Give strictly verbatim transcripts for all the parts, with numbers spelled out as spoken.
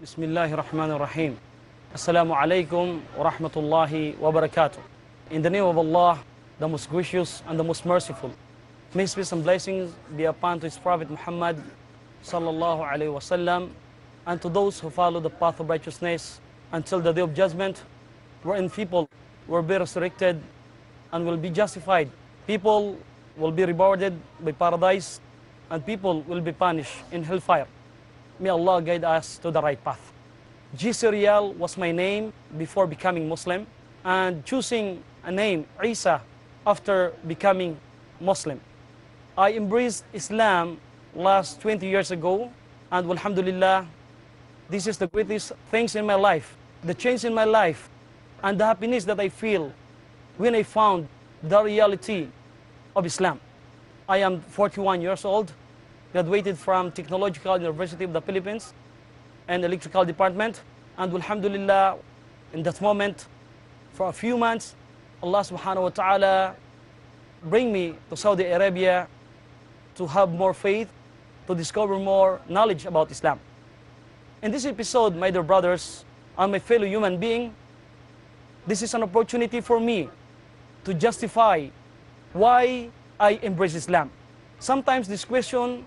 Bismillahir Rahmanir Rahim. Assalamu alaikum wa rahmatullahi wa barakatuh. In the name of Allah, the most gracious and the most merciful. May his peace and blessings be upon to his Prophet Muhammad sallallahu alaihi wasallam, and to those who follow the path of righteousness until the day of judgment, wherein people will be resurrected and will be justified. People will be rewarded by paradise, and people will be punished in hellfire. May Allah guide us to the right path. G. Serial was my name before becoming Muslim, and choosing a name, Isa, after becoming Muslim. I embraced Islam last twenty years ago, and alhamdulillah, this is the greatest things in my life, the change in my life, and the happiness that I feel when I found the reality of Islam. I am forty-one years old, graduated from Technological University of the Philippines and Electrical Department, and alhamdulillah, in that moment, for a few months, Allah subhanahu wa ta'ala bring me to Saudi Arabia to have more faith, to discover more knowledge about Islam. In this episode, my dear brothers and my fellow human being, this is an opportunity for me to justify why I embrace Islam. Sometimes this question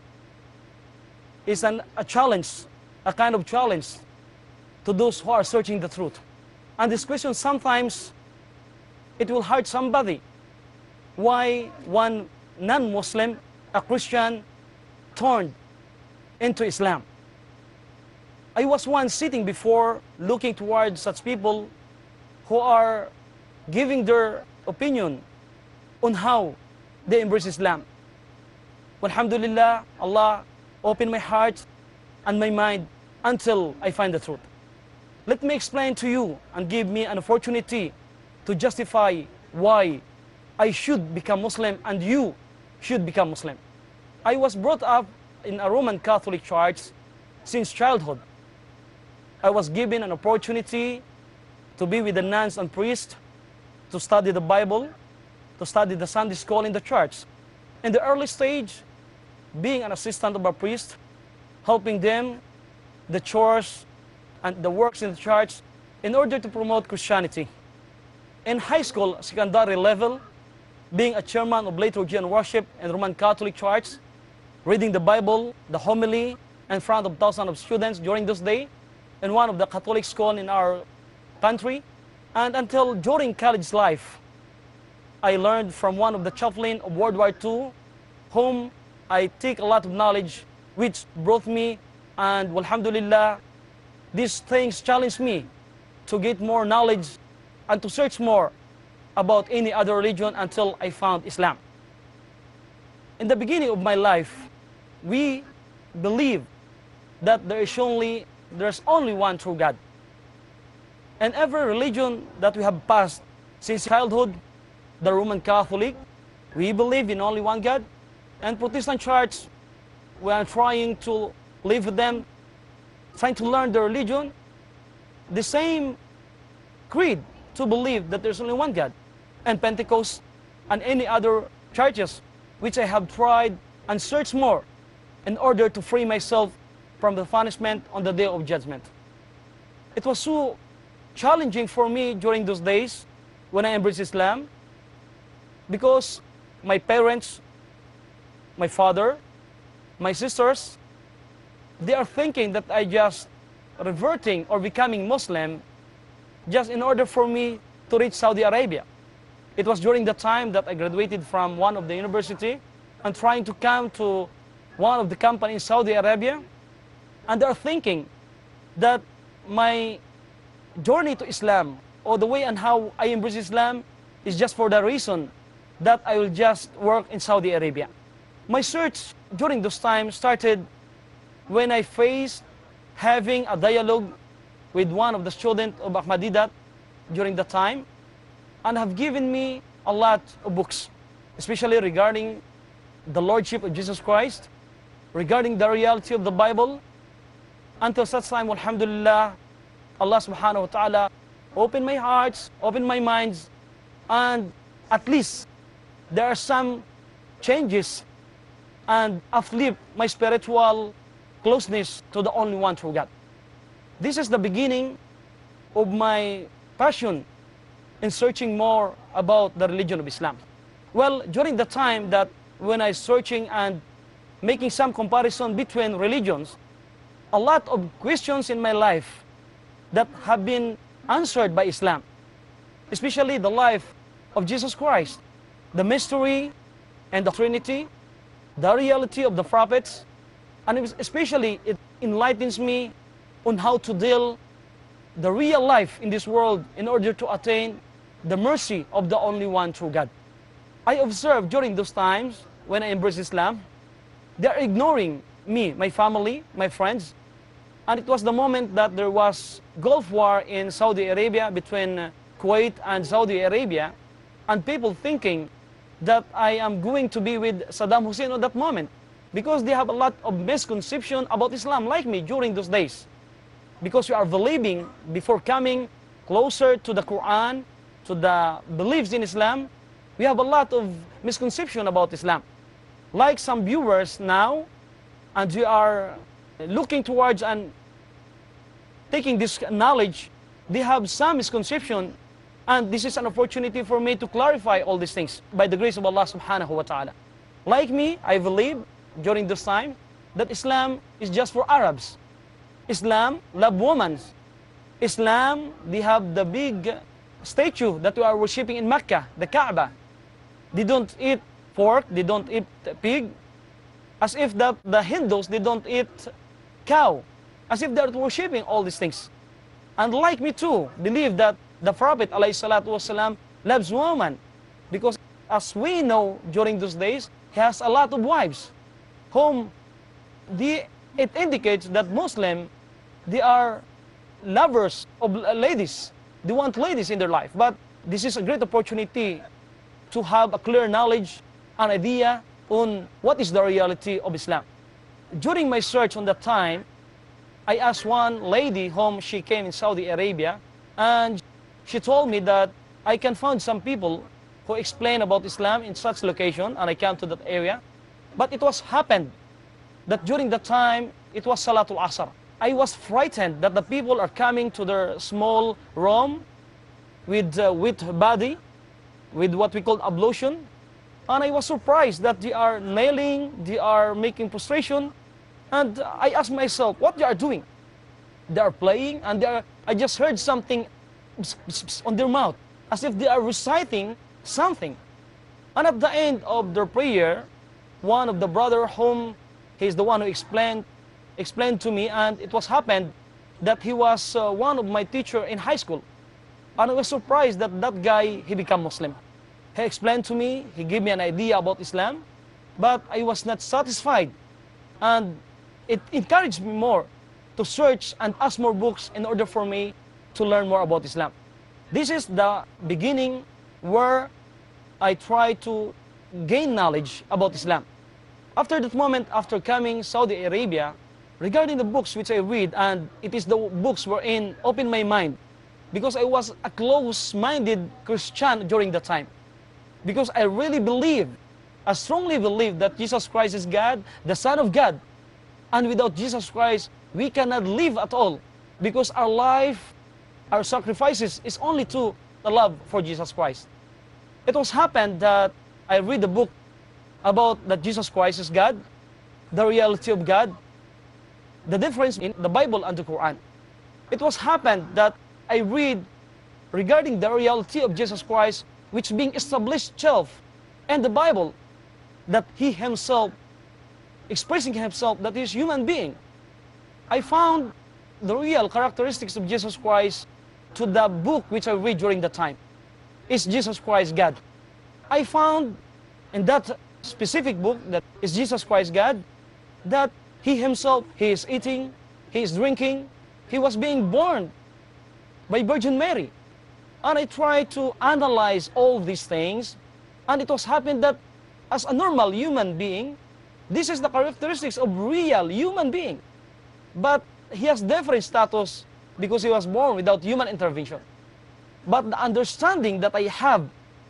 is an, a challenge, a kind of challenge to those who are searching the truth. And this question sometimes, it will hurt somebody. Why one non-Muslim, a Christian, turned into Islam? I was once sitting before looking towards such people who are giving their opinion on how they embrace Islam. Alhamdulillah, Allah opened my heart and my mind until I find the truth. Let me explain to you and give me an opportunity to justify why I should become Muslim and you should become Muslim. I was brought up in a Roman Catholic church since childhood. I was given an opportunity to be with the nuns and priests, to study the Bible, to study the Sunday school in the church. In the early stage, being an assistant of a priest, helping them, the chores and the works in the church in order to promote Christianity. In high school, secondary level, being a chairman of liturgy and worship in Roman Catholic Church, reading the Bible, the homily, in front of thousands of students during this day, in one of the Catholic schools in our country. And until during college life, I learned from one of the chaplain of World War Two, whom I take a lot of knowledge, which brought me, and alhamdulillah, these things challenged me to get more knowledge and to search more about any other religion until I found Islam. In the beginning of my life, we believe that there is only, there's only one true God. And every religion that we have passed since childhood, the Roman Catholic, we believe in only one God. And Protestant church, we are trying to live with them, trying to learn the religion, the same creed to believe that there's only one God. And Pentecost and any other churches which I have tried and searched more in order to free myself from the punishment on the day of judgment. It was so challenging for me during those days when I embraced Islam, because my parents, my father, my sisters, they are thinking that I just reverting or becoming Muslim just in order for me to reach Saudi Arabia. It was during the time that I graduated from one of the university and trying to come to one of the companies in Saudi Arabia, and they are thinking that my journey to Islam or the way and how I embrace Islam is just for the reason that I will just work in Saudi Arabia. My search during those times started when I faced having a dialogue with one of the students of Ahmadiyyat during the time, and have given me a lot of books, especially regarding the Lordship of Jesus Christ, regarding the reality of the Bible. Until such time, alhamdulillah, Allah subhanahu wa ta'ala opened my hearts, opened my minds, and at least there are some changes and uplift my spiritual closeness to the only one true God. This is the beginning of my passion in searching more about the religion of Islam. Well, during the time that when I was searching and making some comparison between religions, a lot of questions in my life that have been answered by Islam, especially the life of Jesus Christ, the mystery and the Trinity, the reality of the prophets, and especially it enlightens me on how to deal the real life in this world in order to attain the mercy of the only one true God. I observed during those times when I embraced Islam, they are ignoring me, my family, my friends, and it was the moment that there was Gulf War in Saudi Arabia between uh, Kuwait and Saudi Arabia, and people thinking that I am going to be with Saddam Hussein at that moment because they have a lot of misconception about Islam like me during those days. Because we are believing before coming closer to the Quran, to the beliefs in Islam, we have a lot of misconception about Islam. Like some viewers now, and we are looking towards and taking this knowledge, they have some misconception, and this is an opportunity for me to clarify all these things by the grace of Allah subhanahu wa ta'ala. Like me, I believe during this time that Islam is just for Arabs. Islam love women. Islam, they have the big statue that we are worshipping in Mecca, the Kaaba. They don't eat pork, they don't eat pig, as if that the Hindus, they don't eat cow, as if they're worshipping all these things. And like me too, believe that the Prophet ﷺ loves women, because as we know during those days, he has a lot of wives, whom the, it indicates that Muslim, they are lovers of ladies. They want ladies in their life. But this is a great opportunity to have a clear knowledge, an idea on what is the reality of Islam. During my search on that time, I asked one lady whom she came in Saudi Arabia, and she told me that I can find some people who explain about Islam in such location, and I came to that area. But it was happened that during the time, it was Salatul Asr. I was frightened that the people are coming to their small room with uh, with body, with what we call ablution. And I was surprised that they are kneeling, they are making prostration. And I asked myself, what they are doing? They are playing, and they are, I just heard something on their mouth, as if they are reciting something. And at the end of their prayer, one of the brother whom he's the one who explained, explained to me, and it was happened that he was uh, one of my teacher in high school. And I was surprised that that guy, he became Muslim. He explained to me, he gave me an idea about Islam, but I was not satisfied. And it encouraged me more to search and ask more books in order for me to learn more about Islam. This is the beginning where I try to gain knowledge about Islam. After that moment, after coming Saudi Arabia, regarding the books which I read, and it is the books wherein open my mind, because I was a close-minded Christian during the time. Because I really believe, I strongly believe that Jesus Christ is God, the Son of God. And without Jesus Christ, we cannot live at all. Because our life, our sacrifices is only to the love for Jesus Christ. It was happened that I read the book about that Jesus Christ is God, the reality of God, the difference in the Bible and the Quran. It was happened that I read regarding the reality of Jesus Christ, which being established itself in the Bible, that he himself, expressing himself that he is human being. I found the real characteristics of Jesus Christ to the book which I read during the time. Is Jesus Christ God? I found in that specific book that is Jesus Christ God, that he himself, he is eating, he is drinking, he was being born by Virgin Mary. And I tried to analyze all these things, and it was happened that as a normal human being, this is the characteristics of real human being. But he has different status because he was born without human intervention. But the understanding that I have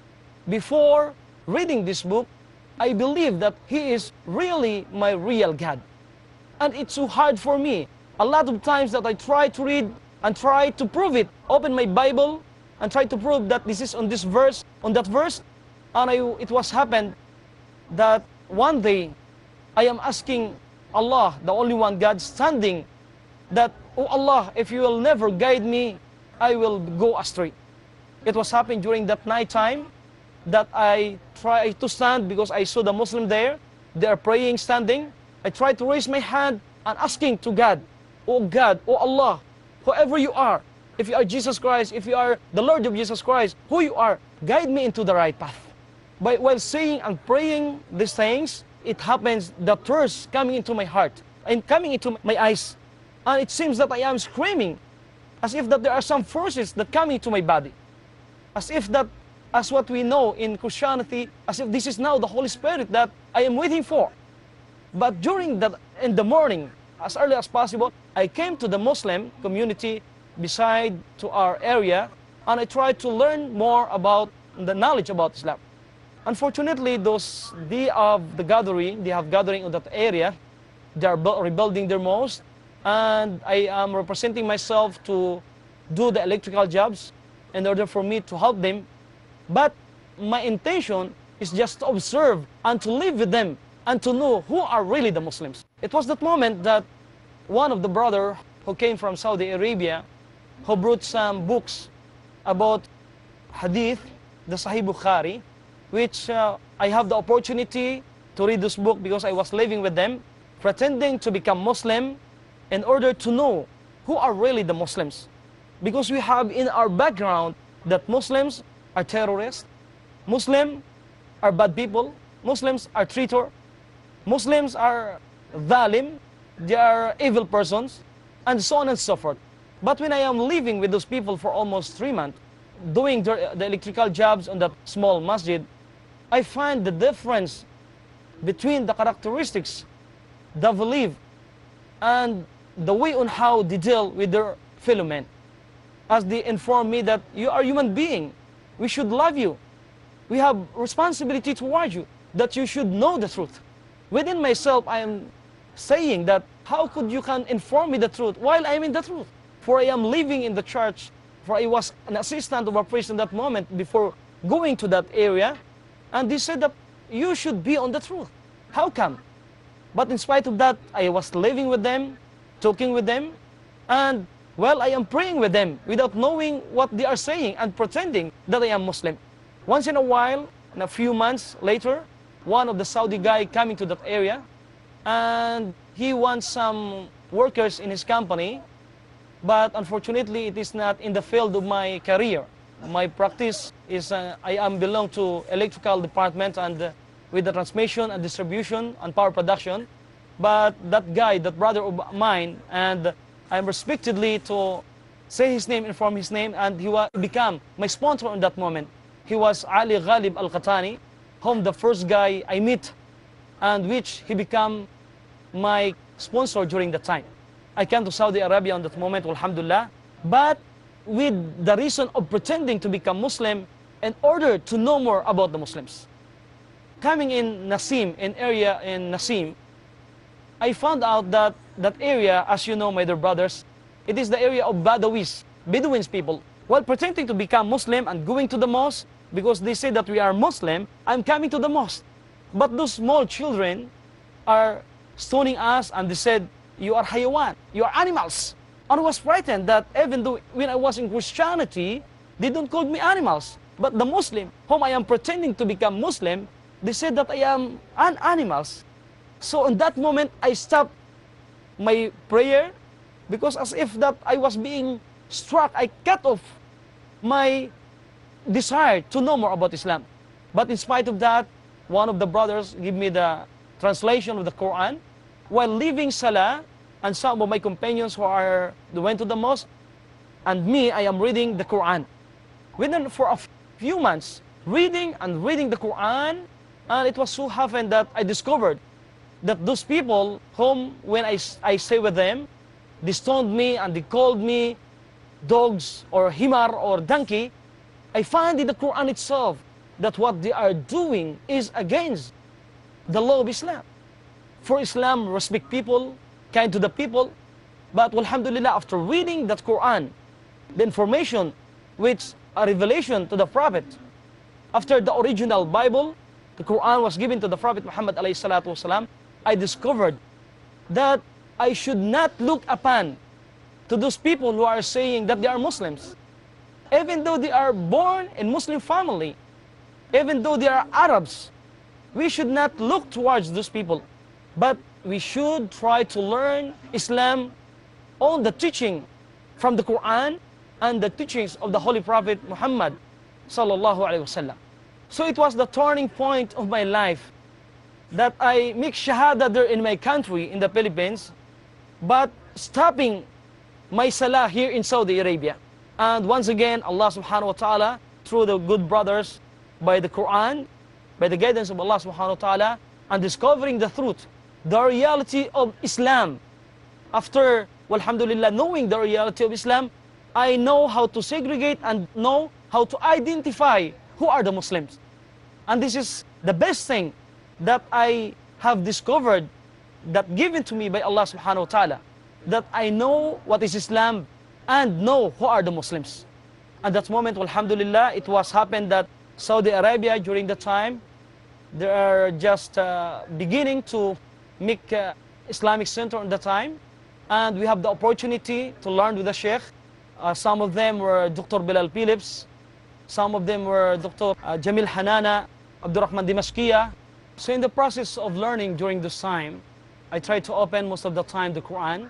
before reading this book, I believe that he is really my real God. And it's so hard for me A lot of times that I try to read and try to prove it, open my Bible and try to prove that this is on this verse, on that verse, and I, it was happened that one day I am asking Allah, the only one God, standing, that, oh Allah, if you will never guide me, I will go astray. It was happened during that night time that I try to stand because I saw the Muslim there. They are praying, standing. I tried to raise my hand and asking to God, oh God, oh Allah, whoever you are, if you are Jesus Christ, if you are the Lord of Jesus Christ, who you are, guide me into the right path. But while saying and praying these things, it happens that tears coming into my heart and coming into my eyes. And it seems that I am screaming, as if that there are some forces that come into my body. As if that, as what we know in Christianity, as if this is now the Holy Spirit that I am waiting for. But during that, in the morning, as early as possible, I came to the Muslim community beside to our area, and I tried to learn more about the knowledge about Islam. Unfortunately, those day of the gathering, they have gathering in that area, they are rebuilding their mosque, and I am representing myself to do the electrical jobs in order for me to help them. But my intention is just to observe and to live with them and to know who are really the Muslims. It was that moment that one of the brother who came from Saudi Arabia, who brought some books about Hadith, the Sahih Bukhari, which uh, I have the opportunity to read this book because I was living with them, pretending to become Muslim in order to know who are really the Muslims. Because we have in our background that Muslims are terrorists, Muslims are bad people, Muslims are traitor, Muslims are dhalim, they are evil persons, and so on and so forth. But when I am living with those people for almost three months, doing the, the electrical jobs on that small masjid, I find the difference between the characteristics, the belief, and the way on how they deal with their fellow men. As they inform me that you are a human being, we should love you, we have responsibility towards you, that you should know the truth. Within myself, I am saying that how could you can inform me the truth while I am in the truth? For I am living in the church, for I was an assistant of a priest in that moment before going to that area, and they said that you should be on the truth. How come? But in spite of that, I was living with them, talking with them, and well, I am praying with them without knowing what they are saying and pretending that I am Muslim. Once in a while, in a few months later, one of the Saudi guy coming to that area, and he wants some workers in his company, but unfortunately it is not in the field of my career. My practice is uh, I am belong to electrical department and uh, with the transmission and distribution and power production. But that guy, that brother of mine, and I'm respectedly to say his name, inform his name, and he was become my sponsor in that moment. He was Ali Ghalib Al-Qatani, whom the first guy I meet, and which he became my sponsor during that time. I came to Saudi Arabia on that moment, alhamdulillah, but with the reason of pretending to become Muslim in order to know more about the Muslims. Coming in Nasim, in area in Nasim, I found out that that area, as you know, my dear brothers, it is the area of Badawis, Bedouins people. While pretending to become Muslim and going to the mosque, because they say that we are Muslim, I'm coming to the mosque. But those small children are stoning us, and they said, you are hayawan, you are animals. And I was frightened that even though when I was in Christianity, they don't call me animals. But the Muslim, whom I am pretending to become Muslim, they said that I am an animals. So in that moment, I stopped my prayer, because as if that I was being struck, I cut off my desire to know more about Islam. But in spite of that, one of the brothers gave me the translation of the Quran. While leaving Salah, and some of my companions who are they went to the mosque, and me, I am reading the Quran. Within for a few months, reading and reading the Quran, and it was so happened that I discovered that those people whom, when I, I stay with them, they stoned me and they called me dogs or himar or donkey. I find in the Quran itself that what they are doing is against the law of Islam. For Islam, respect people, kind to the people, But alhamdulillah, after reading that Quran, the information which a revelation to the Prophet, after the original Bible, the Quran was given to the Prophet Muhammad alayhi salatu wasalam, I discovered that I should not look upon to those people who are saying that they are Muslims. Even though they are born in Muslim family, even though they are Arabs, we should not look towards those people. But we should try to learn Islam on the teaching from the Quran and the teachings of the Holy Prophet Muhammad sallallahu alaihi wasallam. So it was the turning point of my life that I make shahada there in my country, in the Philippines, but stopping my salah here in Saudi Arabia. And once again, Allah subhanahu wa ta'ala, through the good brothers, by the Quran, by the guidance of Allah subhanahu wa ta'ala, and discovering the truth, the reality of Islam. After, alhamdulillah, knowing the reality of Islam, I know how to segregate and know how to identify who are the Muslims. And this is the best thing that I have discovered, that given to me by Allah subhanahu wa ta'ala, that I know what is Islam and know who are the Muslims. At that moment, alhamdulillah, it was happened that Saudi Arabia during the time, they are just uh, beginning to make uh, Islamic center at the time, and we have the opportunity to learn with the Sheikh. Uh, some of them were Doctor Bilal Phillips, some of them were Doctor Uh, Jamil Hanana, Abdurrahman Dimashkiya. So in the process of learning during this time, I try to open most of the time the Quran,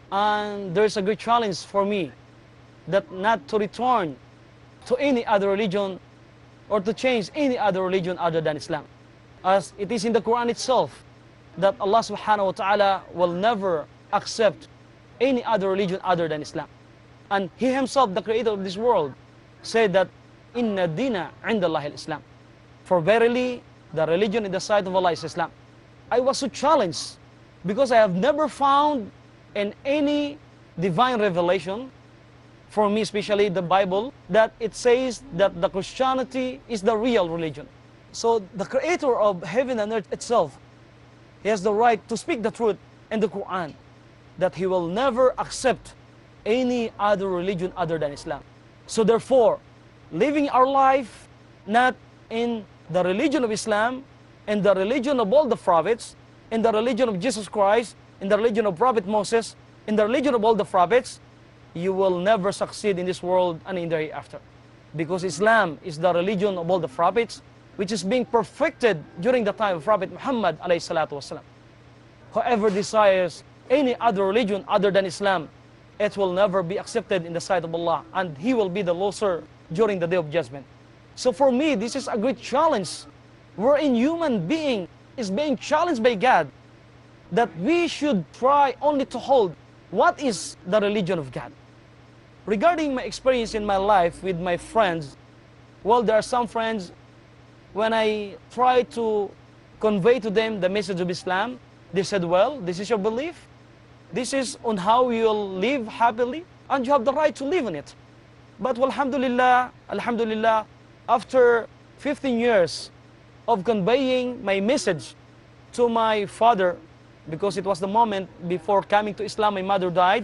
and there is a great challenge for me that not to return to any other religion or to change any other religion other than Islam. As it is in the Quran itself, that Allah subhanahu wa ta'ala will never accept any other religion other than Islam. And He Himself, the creator of this world, said that, Inna dina indallahi al-Islam. For verily, the religion in the sight of Allah is Islam. I was so challenged because I have never found in any divine revelation, for me especially the Bible, that it says that the Christianity is the real religion. So the creator of heaven and earth itself, He has the right to speak the truth in the Quran, that He will never accept any other religion other than Islam. So therefore, living our life not in the religion of Islam, in the religion of all the prophets, in the religion of Jesus Christ, in the religion of Prophet Moses, in the religion of all the prophets, you will never succeed in this world and in the hereafter. Because Islam is the religion of all the prophets, which is being perfected during the time of Prophet Muhammad alayhi salatu wasalam. Whoever desires any other religion other than Islam, it will never be accepted in the sight of Allah, and he will be the loser during the day of judgment. So for me, this is a great challenge, wherein human being is being challenged by God, that we should try only to hold what is the religion of God. Regarding my experience in my life with my friends, well, there are some friends, when I try to convey to them the message of Islam, they said, well, this is your belief, this is on how you'll live happily, and you have the right to live in it. But alhamdulillah, alhamdulillah, after fifteen years of conveying my message to my father, because it was the moment before coming to Islam, my mother died,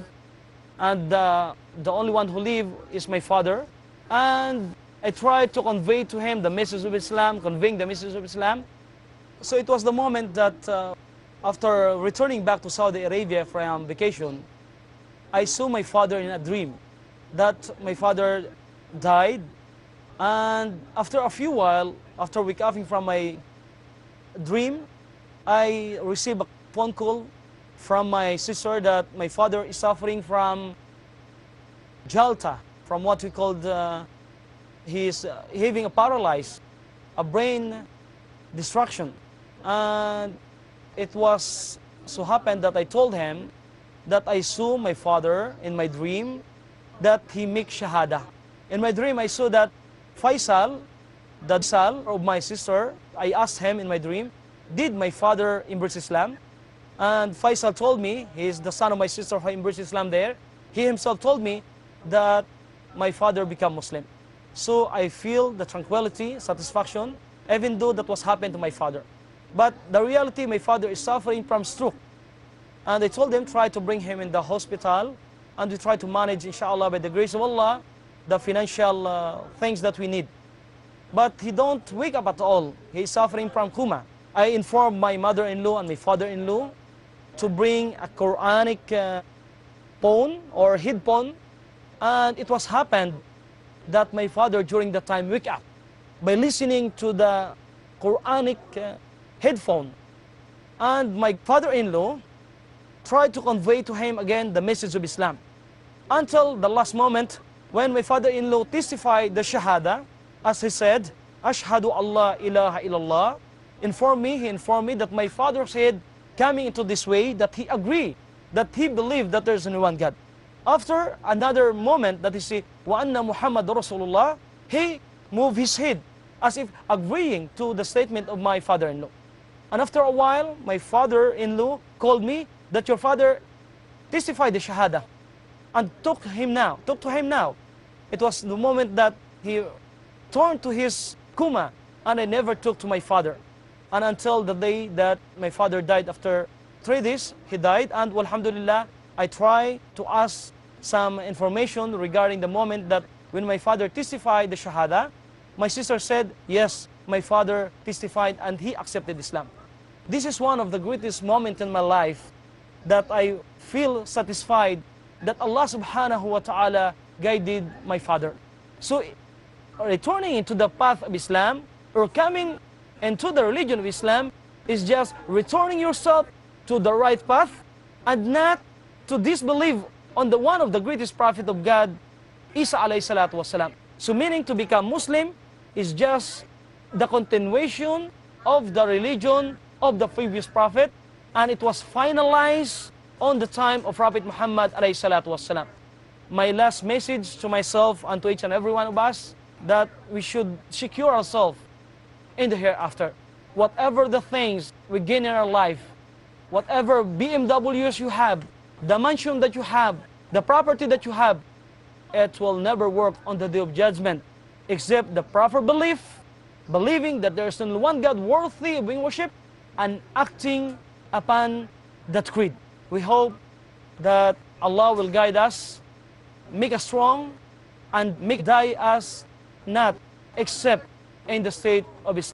and uh, the only one who lived is my father, and I tried to convey to him the message of Islam, conveying the message of Islam. So it was the moment that uh, after returning back to Saudi Arabia from vacation, I saw my father in a dream, that my father died, and after a few while, after recovering from my dream, I received a phone call from my sister that my father is suffering from Jalta, from what we called, uh, he is uh, having a paralysis, a brain destruction. And it was so happened that I told him that I saw my father in my dream, that he makes shahada. In my dream, I saw that Faisal, the son of my sister, I asked him in my dream, did my father embrace Islam? And Faisal told me, he is the son of my sister who embraced Islam there. He himself told me that my father became Muslim. So I feel the tranquility, satisfaction, even though that was happened to my father. But the reality, my father is suffering from stroke. And I told them, try to bring him in the hospital, and we try to manage, inshallah, by the grace of Allah, the financial uh, things that we need. But he don't wake up at all. He's suffering from coma. I informed my mother-in-law and my father-in-law to bring a Quranic uh, phone or headphone, and it was happened that my father during that time wake up by listening to the Quranic uh, headphone. And my father-in-law tried to convey to him again the message of Islam. Until the last moment when my father-in-law testified the Shahada, as he said, Ashhadu Allah ilaha illallah, informed me, he informed me that my father said, coming into this way, that he agreed, that he believed that there is only one God. After another moment that he said, Wa anna Muhammad Rasulullah, he moved his head as if agreeing to the statement of my father-in-law. And after a while, my father-in-law called me that your father testified the Shahada and took him now, took to him now. It was the moment that he turned to his coma, and I never took to my father. And until the day that my father died, after three days, he died. And alhamdulillah, I try to ask some information regarding the moment that when my father testified the Shahada, my sister said, yes, my father testified and he accepted Islam. This is one of the greatest moments in my life that I feel satisfied that Allah subhanahu wa ta'ala guided my father. So returning into the path of Islam or coming into the religion of Islam is just returning yourself to the right path and not to disbelieve on the one of the greatest prophet of God, Isa alayhi salatu wasalam. So meaning to become Muslim is just the continuation of the religion of the previous prophet, and it was finalized on the time of Prophet Muhammad alayhi salatu wasalam. My last message to myself and to each and every one of us, that we should secure ourselves in the hereafter. Whatever the things we gain in our life, whatever B M Ws you have, the mansion that you have, the property that you have, it will never work on the day of judgment, except the proper belief, believing that there is only one God worthy of being worshipped, and acting upon that creed. We hope that Allah will guide us, make us strong, and make die us not except in the state of Islam.